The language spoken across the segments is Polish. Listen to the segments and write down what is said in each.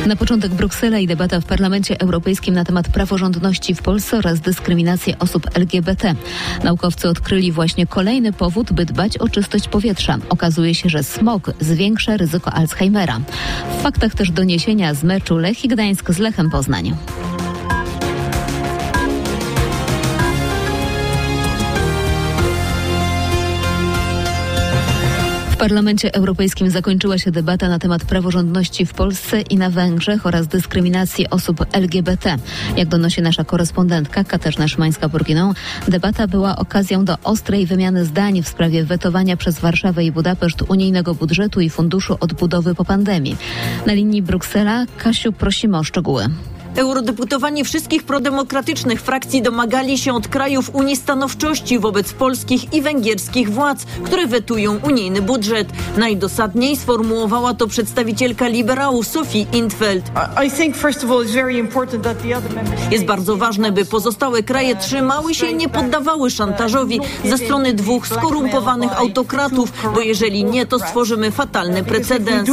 Na początek Bruksela i debata w Parlamencie Europejskim na temat praworządności w Polsce oraz dyskryminacji osób LGBT. Naukowcy odkryli właśnie kolejny powód, by dbać o czystość powietrza. Okazuje się, że smog zwiększa ryzyko Alzheimera. W faktach też doniesienia z meczu Lechii Gdańsk z Lechem Poznań. W Parlamencie Europejskim zakończyła się debata na temat praworządności w Polsce i na Węgrzech oraz dyskryminacji osób LGBT. Jak donosi nasza korespondentka Katarzyna Szymańska-Burginą, debata była okazją do ostrej wymiany zdań w sprawie wetowania przez Warszawę i Budapeszt unijnego budżetu i funduszu odbudowy po pandemii. Na linii Bruksela, Kasiu, prosimy o szczegóły. Eurodeputowani wszystkich prodemokratycznych frakcji domagali się od krajów Unii stanowczości wobec polskich i węgierskich władz, które wetują unijny budżet. Najdosadniej sformułowała to przedstawicielka liberałów Sophie in 't Veld. Jest bardzo ważne, by pozostałe kraje trzymały się i nie poddawały szantażowi ze strony dwóch skorumpowanych autokratów, bo jeżeli nie, to stworzymy fatalny precedens.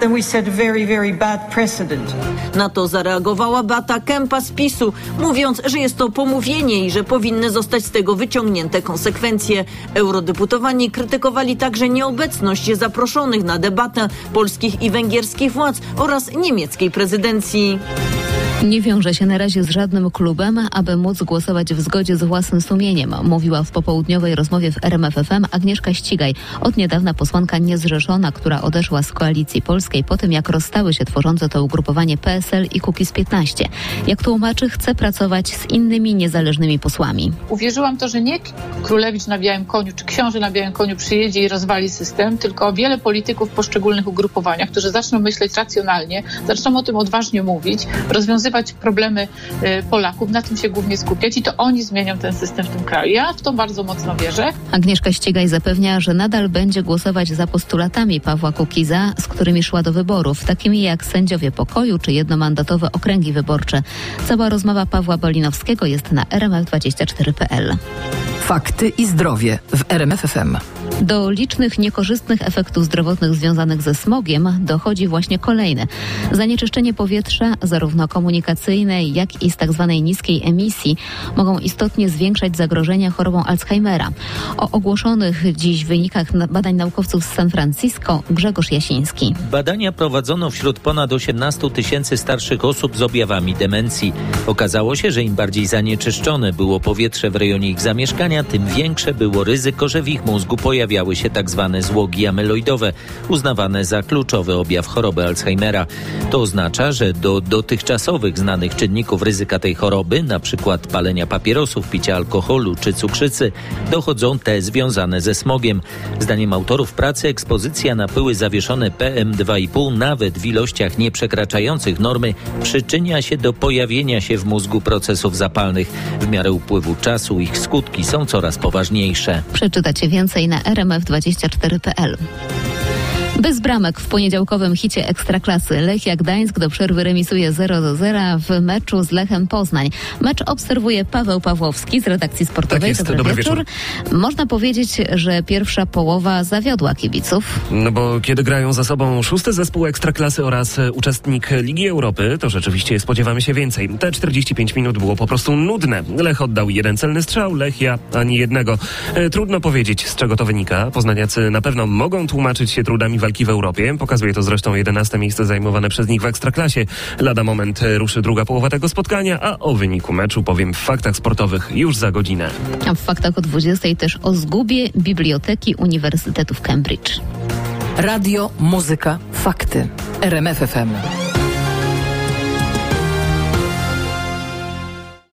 Na to zareagowała Beata Kempa z PiS-u, mówiąc, że jest to pomówienie i że powinny zostać z tego wyciągnięte konsekwencje. Eurodeputowani krytykowali także nieobecność zaproszonych na debatę polskich i węgierskich władz oraz niemieckiej prezydencji. Nie wiąże się na razie z żadnym klubem, aby móc głosować w zgodzie z własnym sumieniem, mówiła w popołudniowej rozmowie w RMF FM Agnieszka Ścigaj, od niedawna posłanka niezrzeszona, która odeszła z Koalicji Polskiej po tym, jak rozstały się tworzące to ugrupowanie PSL i Kukiz15. Jak tłumaczy, chce pracować z innymi niezależnymi posłami. Uwierzyłam to, że nie królewicz na białym koniu, czy książę na białym koniu przyjedzie i rozwali system, tylko wiele polityków w poszczególnych ugrupowaniach, którzy zaczną myśleć racjonalnie, zaczną o tym odważnie mówić, rozwiązywać problemy Polaków, na tym się głównie skupiać i to oni zmienią ten system w tym kraju. Ja w to bardzo mocno wierzę. Agnieszka Ścigaj zapewnia, że nadal będzie głosować za postulatami Pawła Kukiza, z którymi szła do wyborów, takimi jak sędziowie pokoju czy jednomandatowe okręgi wyborcze. Cała rozmowa Pawła Bolinowskiego jest na rmf24.pl. Fakty i zdrowie w RMF FM. Do licznych niekorzystnych efektów zdrowotnych związanych ze smogiem dochodzi właśnie kolejne. Zanieczyszczenie powietrza, zarówno komunikacyjne, jak i z tzw. niskiej emisji, mogą istotnie zwiększać zagrożenia chorobą Alzheimera. O ogłoszonych dziś wynikach badań naukowców z San Francisco Grzegorz Jasiński. Badania prowadzono wśród ponad 18 000 starszych osób z objawami demencji. Okazało się, że im bardziej zanieczyszczone było powietrze w rejonie ich zamieszkania, tym większe było ryzyko, że w ich mózgu pojawiały się tak zwane złogi amyloidowe, uznawane za kluczowy objaw choroby Alzheimera. To oznacza, że do dotychczasowych znanych czynników ryzyka tej choroby, np. palenia papierosów, picia alkoholu czy cukrzycy, dochodzą te związane ze smogiem. Zdaniem autorów pracy ekspozycja na pyły zawieszone PM2,5 nawet w ilościach nieprzekraczających normy przyczynia się do pojawienia się w mózgu procesów zapalnych. W miarę upływu czasu ich skutki są coraz poważniejsze. Przeczytacie więcej na rmf24.pl. Bez bramek w poniedziałkowym hicie Ekstraklasy Lechia Gdańsk do przerwy remisuje 0-0 w meczu z Lechem Poznań. Mecz obserwuje Paweł Pawłowski z redakcji sportowej. Tak jest, dobry wieczór. Można powiedzieć, że pierwsza połowa zawiodła kibiców. No bo kiedy grają za sobą szósty zespół Ekstraklasy oraz uczestnik Ligi Europy, to rzeczywiście spodziewamy się więcej. Te 45 minut było po prostu nudne. Lech oddał jeden celny strzał, Lechia ani jednego. Trudno powiedzieć, z czego to wynika. Poznaniacy na pewno mogą tłumaczyć się trudami walki w Europie. Pokazuje to zresztą 11. miejsce zajmowane przez nich w Ekstraklasie. Lada moment ruszy druga połowa tego spotkania, a o wyniku meczu powiem w faktach sportowych już za godzinę. A w faktach o 20 też o zgubie Biblioteki Uniwersytetu w Cambridge. Radio, muzyka, fakty. RMF FM.